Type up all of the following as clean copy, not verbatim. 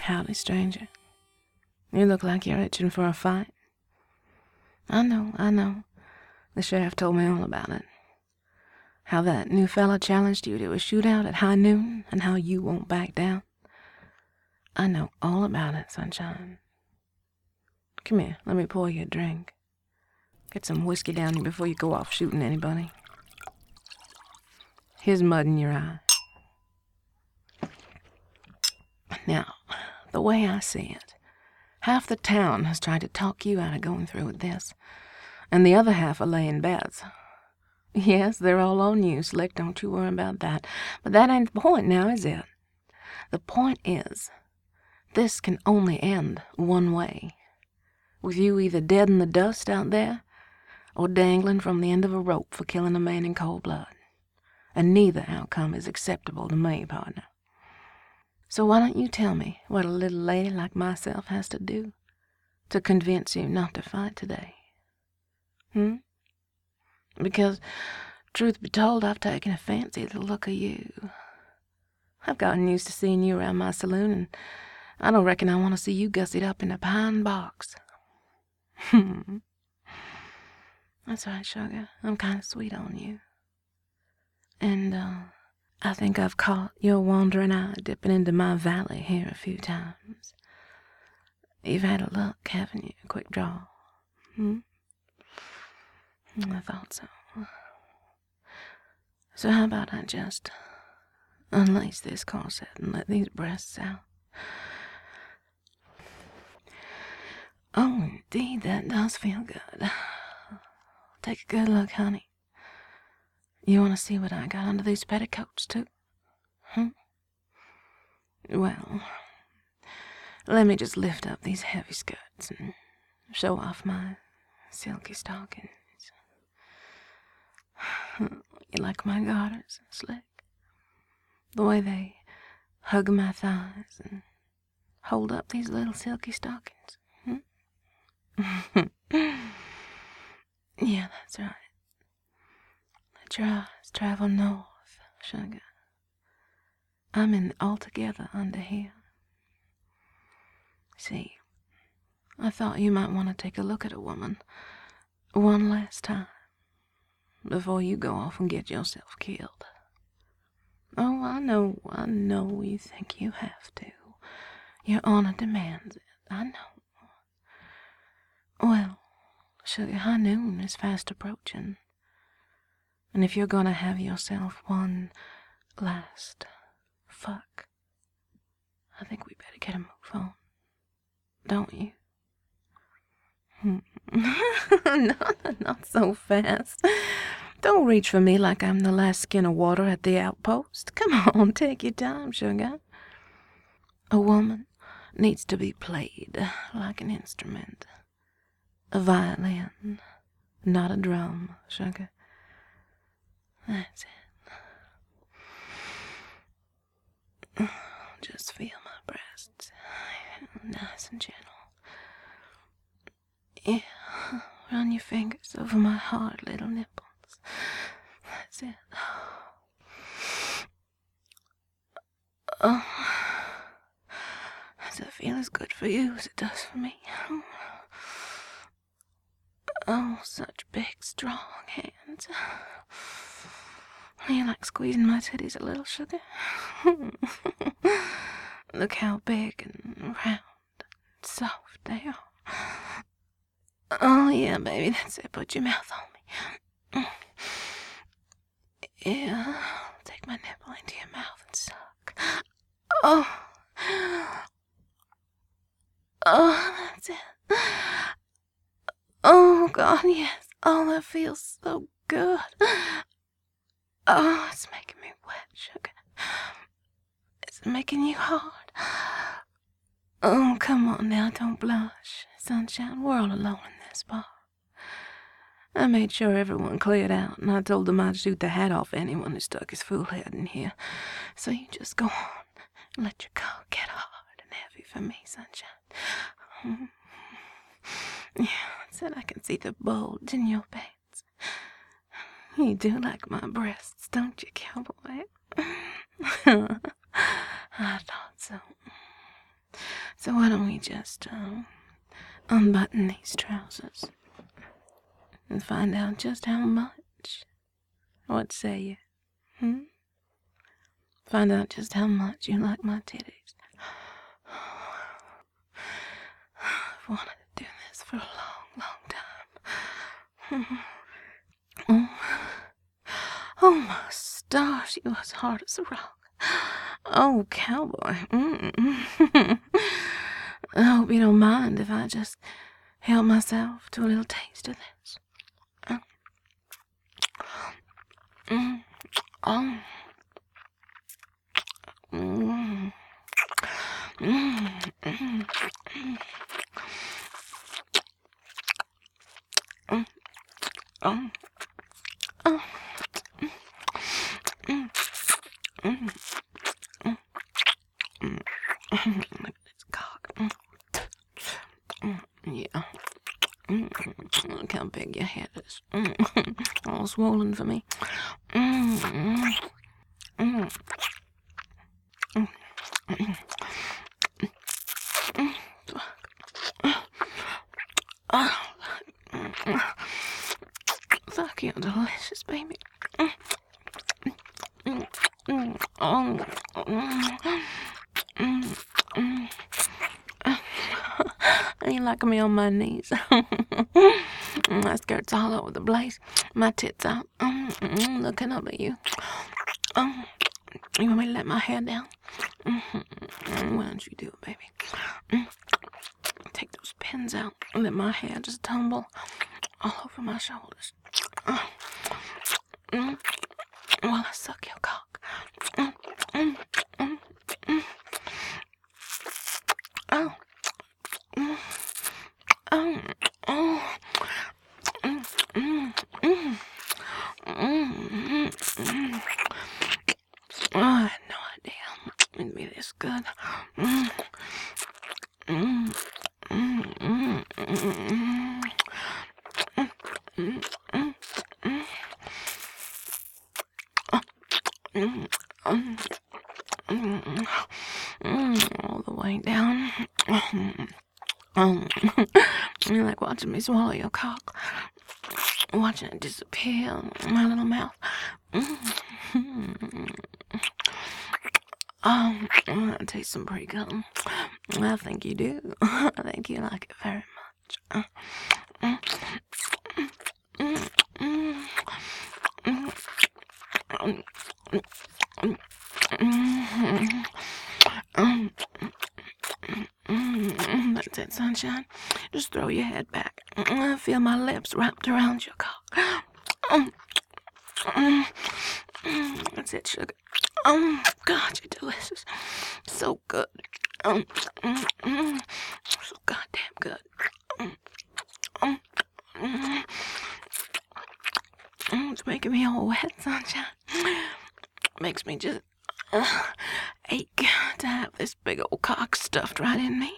Howdy, stranger. You look like you're itching for a fight. I know. The sheriff told me all about it. How that new fella challenged you to a shootout at high noon, and how you won't back down. I know all about it, sunshine. Come here, let me pour you a drink. Get some whiskey down you before you go off shooting anybody. Here's mud in your eye. Now, the way I see it, half the town has tried to talk you out of going through with this, and the other half are laying bets. Yes, they're all on you, Slick, don't you worry about that. But that ain't the point now, is it? The point is, this can only end one way. With you either dead in the dust out there, or dangling from the end of a rope for killing a man in cold blood. And neither outcome is acceptable to me, partner. So why don't you tell me what a little lady like myself has to do to convince you not to fight today? Because, truth be told, I've taken a fancy to the look of you. I've gotten used to seeing you around my saloon, and I don't reckon I want to see you gussied up in a pine box. That's right, sugar. I'm kind of sweet on you. And, I think I've caught your wandering eye dipping into my valley here a few times. You've had a look, haven't you? A quick draw. I thought so. So how about I just unlace this corset and let these breasts out? Oh, indeed, that does feel good. Take a good look, honey. You want to see what I got under these petticoats, too? Well, let me just lift up these heavy skirts and show off my silky stockings. You like my garters, Slick? The way they hug my thighs and hold up these little silky stockings? Yeah, that's right. Let your eyes travel north, sugar. I'm in altogether under here. See, I thought you might want to take a look at a woman one last time before you go off and get yourself killed. Oh, I know you think you have to. Your honor demands it, I know. Well, sugar, high noon is fast approaching. And if you're gonna have yourself one last fuck, I think we better get a move on. Don't you? Not so fast. Don't reach for me like I'm the last skin of water at the outpost. Come on, take your time, sugar. A woman needs to be played like an instrument. A violin, not a drum, sugar. That's it. Just feel my breasts, nice and gentle. Yeah, run your fingers over my hard little nipples. That's it. Oh, does it feel as good for you as it does for me? Oh, such big, strong hands. You like squeezing my titties a little, sugar? Look how big and round and soft they are. Oh, yeah, baby, that's it. Put your mouth on me. Yeah, take my nipple into your mouth and suck. Oh. Oh, that's it. Oh, God, yes. Oh, that feels so good. Oh, it's making me wet, sugar. It's making you hard. Oh, come on now, don't blush. Sunshine, we're all alone in this bar. I made sure everyone cleared out, and I told them I'd shoot the hat off anyone who stuck his fool head in here. So you just go on and let your cock get hard and heavy for me, sunshine. Yeah, said I can see the bulge in your pants. You do like my breasts, don't you, cowboy? I thought so. So why don't we just unbutton these trousers and find out just how much? What say you? Find out just how much you like my titties. I've wanted to do this for a long, long time. Oh, my stars, you was hard as a rock. Oh, cowboy. I hope you don't mind if I just help myself to a little taste of this. Look at this cock. Yeah. Look how big your head is. All swollen for me. Fuck, you're delicious, baby. You like me on my knees. My skirt's all over the place. My tits out. Looking up at you. You want me to let my hair down? Why don't you do it, baby? Take those pins out and let my hair just tumble all over my shoulders. While I suck your cock. I had no idea it'd be this good. All the way down. You like watching me swallow your cock, watching it disappear in my little mouth. That tastes some pretty good. I think you do. I think you like it very much. That's it, sunshine. Just throw your head back. I feel my lips wrapped around your cock. That's it, sugar. God, you're delicious. So good. So goddamn good. It's making me all wet, sunshine. Makes me just ache to have this big old cock stuffed right in me.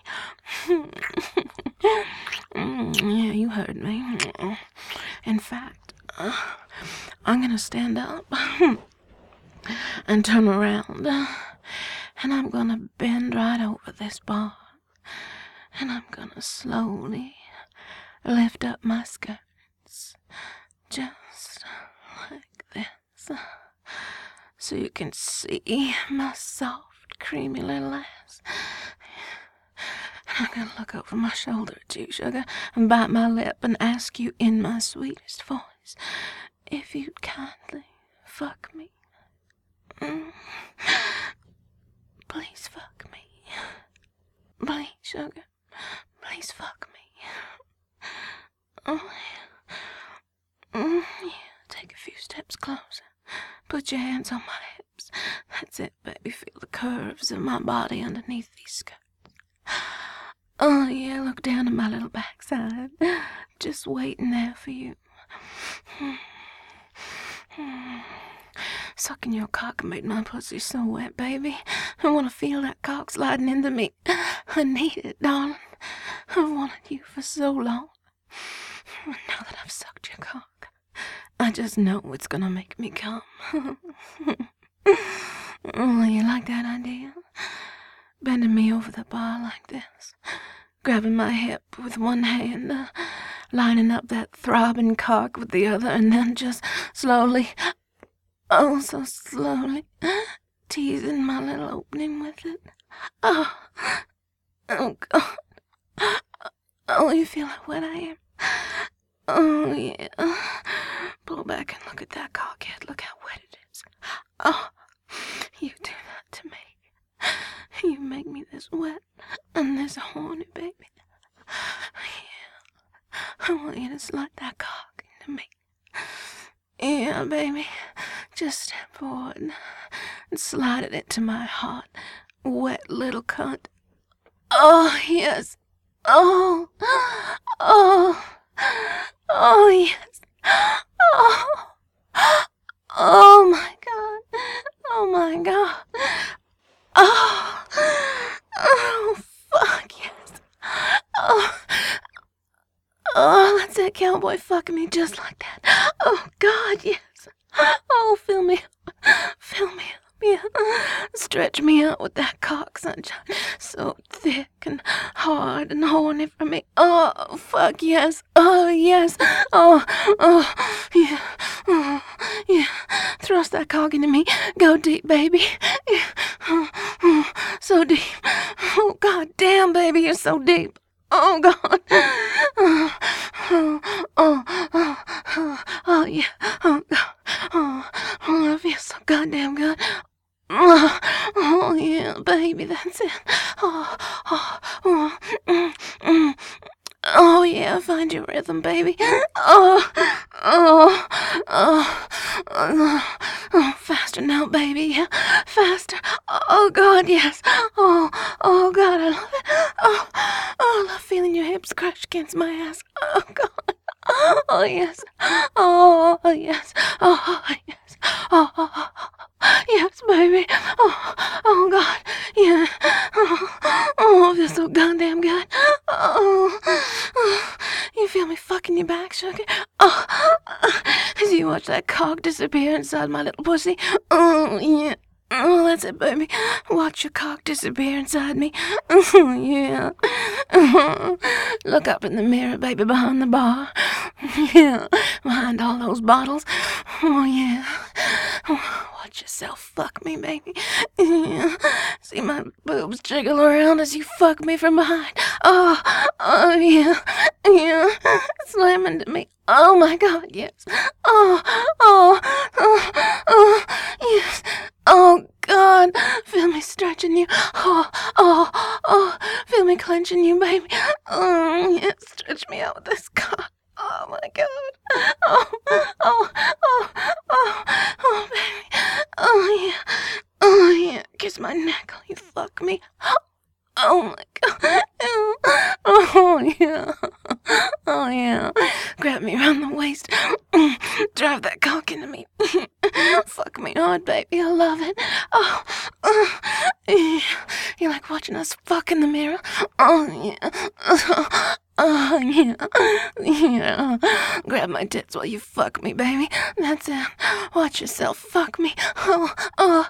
Yeah, you heard me. In fact, I'm gonna stand up and turn around, and I'm gonna bend right over this bar, and I'm gonna slowly lift up my skirts, just like this, so you can see my soft, creamy little ass. And I'm gonna look over my shoulder at you, sugar, and bite my lip and ask you in my sweetest voice if you'd kindly fuck me. Please fuck me. Please, sugar. Please fuck me. Yeah. Take a few steps closer. Put your hands on my hips. That's it, baby. Feel the curves of my body underneath these skirts. Oh, yeah, look down at my little backside. Just waiting there for you. Sucking your cock made my pussy so wet, baby. I want to feel that cock sliding into me. I need it, darling. I've wanted you for so long. Now that I've sucked your cock, I just know it's gonna make me come. Oh, you like that idea? bending me over the bar like this, grabbing my hip with one hand, lining up that throbbing cock with the other, and then just slowly, oh, so slowly, teasing my little opening with it. Oh, oh, God. Oh, you feel how wet I am? Oh, yeah. Pull back and look at that cockhead. Look how wet it is. Oh, you do that to me. You make me this wet and this horny, baby. Yeah. I want you to slide that cock into me. Yeah, baby. Just step forward and slide it into my hot, wet little cunt. Oh, yes. Oh. Oh. Oh, yes. Oh. Oh, my God. Oh, my God. Oh. Oh, fuck, yes. Oh. Oh, that's that cowboy fucking me just like that. Oh, God, yes. Oh, fill me up. Fill me up. Yeah. Stretch me out with that cock, sunshine. So thick and hard and horny for me. Oh, fuck, yes. Oh, yes. Oh, yeah. Oh, yeah. Thrust that cock into me. Go deep, baby. Yeah. So deep. Oh, God damn, baby, you're so deep. Oh, God. Oh, yeah. Oh, God. Oh, I feel so goddamn good. Oh, yeah, baby, that's it. Oh, yeah, find your rhythm, baby. Faster now, baby, yeah, faster. Oh, God, yes. Oh, God, I love it. I love feeling your hips crash against my ass. Oh, God. Oh, yes. Oh, yes. Oh, yes. Oh, yes, baby. Oh, God. Yeah. Oh, I feel so goddamn good. You feel me fucking your back, sugar? As you watch that cock disappear inside my little pussy. Oh, yeah. Oh, that's it, baby. Watch your cock disappear inside me. Yeah. Look up in the mirror, baby, behind the bar. Yeah, behind all those bottles. Oh, yeah. Watch yourself fuck me, baby. Yeah. See my boobs jiggle around as you fuck me from behind. Oh, yeah. Yeah. Slam into me. Oh, my God, yes. Oh, yes. Oh, God, feel me stretching you. Oh, feel me clenching you, baby. Oh, yeah, stretch me out with this cock. Oh, my God. Oh, baby. Oh, yeah, kiss my neck while you fuck me. Oh, my God. Oh, yeah. Oh, yeah. Grab me around the waist. Drive that cock into me. Fuck me hard, baby. I love it. Yeah. You like watching us fuck in the mirror? Oh, yeah. Oh, yeah. Yeah. Grab my tits while you fuck me, baby. That's it. Watch yourself fuck me. Oh,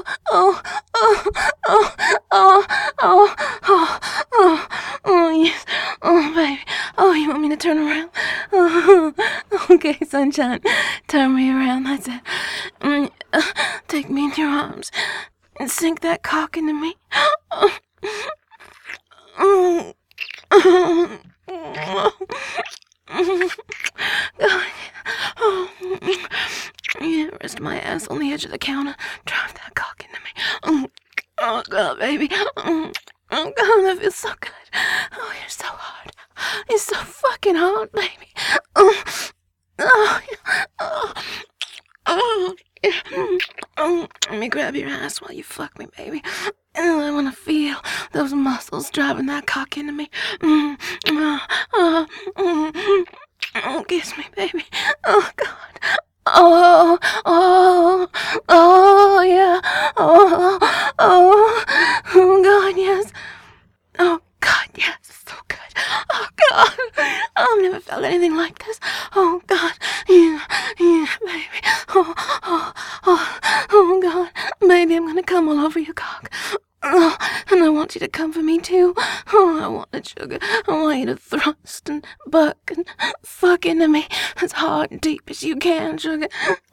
yes. Oh, baby. Oh, you want me to turn around? Oh, okay, sunshine. Turn me around. That's it. Take me in your arms and sink that cock into me. Yeah, rest my ass on the edge of the counter. Drive that cock into me. Oh, God, baby. Oh, God, that feels so good. Oh, you're so hard. You're so fucking hard, baby. Let me grab your ass while you fuck me, baby. I want to feel those muscles driving that cock into me. Kiss me, baby. Oh, God. Oh, yeah. Oh, God, yes. Oh, God, yes. It's so good. Oh, God. I've never felt anything like this. Oh, God. Yeah, baby. Oh, God. Baby, I'm gonna come all over your cock. And I want sugar. I want you to thrust and buck and fuck into me as hard and deep as you can, sugar.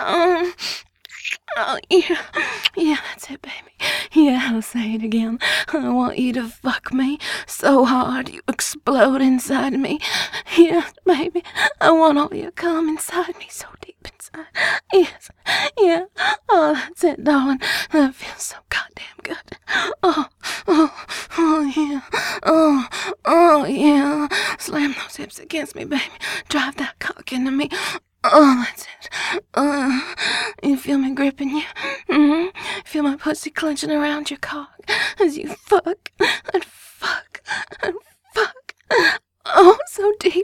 Oh, yeah. Yeah, that's it, baby. Yeah, I'll say it again. I want you to fuck me so hard you explode inside me. Yeah, baby. I want all your cum inside me so deep inside. Yes. Yeah. Oh, that's it, darling. That feels so goddamn good. Oh, yeah. Oh, yeah. Slam those hips against me, baby. Drive that cock into me. Oh, that's it. You feel me gripping you? Mm-hmm. Feel my pussy clenching around your cock as you fuck and fuck and fuck. Oh, so deep.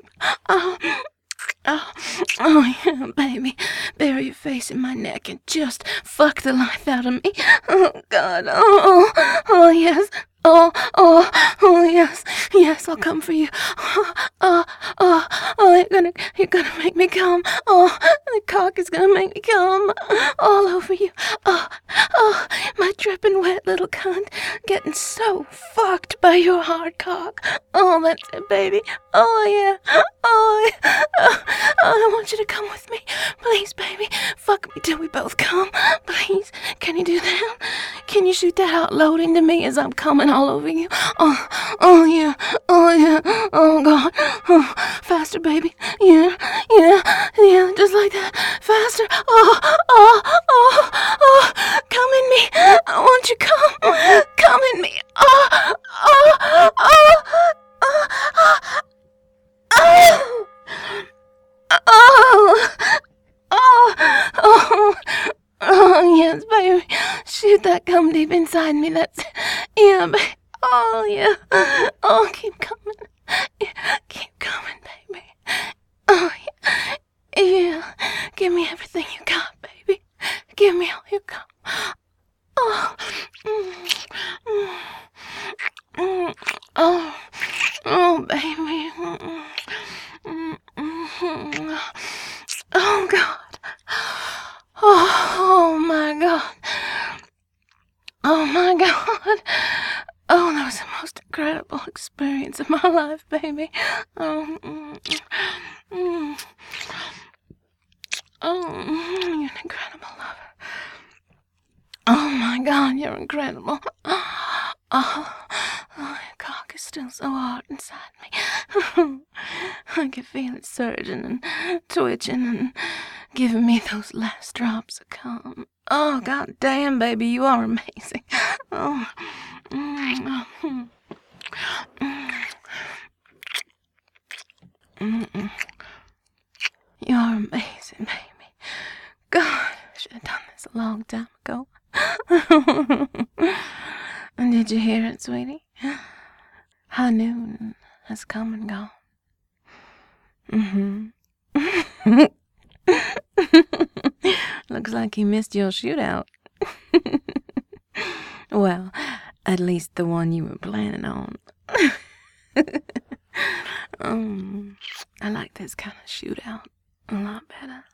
Oh, yeah, baby. Bury your face in my neck and just fuck the life out of me. Oh, God. Oh, yes. Oh, yes, I'll come for you. You're gonna make me come. Oh, the cock is gonna make me come all over you. Oh, my dripping wet little cunt, getting so fucked by your hard cock. Oh, that's it, baby. Oh, yeah. Oh, I want you to come with me. Please, baby. Fuck me till we both come. Please, can you do that? Can you shoot that out loud into me as I'm coming all over you? Oh, yeah. Oh, God. Oh, faster, baby. Yeah, just like that. Faster. Oh, come in me. I want you come in me. Oh, yes, baby. Shoot that cum deep inside me. That's it. Yeah, baby. Oh, yeah. Oh, keep coming. Yeah, keep coming, baby. Oh, yeah. Yeah. Give me everything you got, baby. Give me all you got. Oh. Oh, baby. Oh, God. Oh, my God. Oh, my God. Oh, that was the most incredible experience of my life, baby. Oh, you're an incredible lover. Oh, my God, you're incredible. Your cock is still so hard inside me. I can feel it surging and twitching and giving me those last drops of cum. Oh, God damn, baby, you are amazing. Oh. You're amazing, baby. God, I should have done this a long time ago. And did you hear it, sweetie? High noon has come and gone. Looks like you missed your shootout. Well, at least the one you were planning on. I like this kind of shootout a lot better.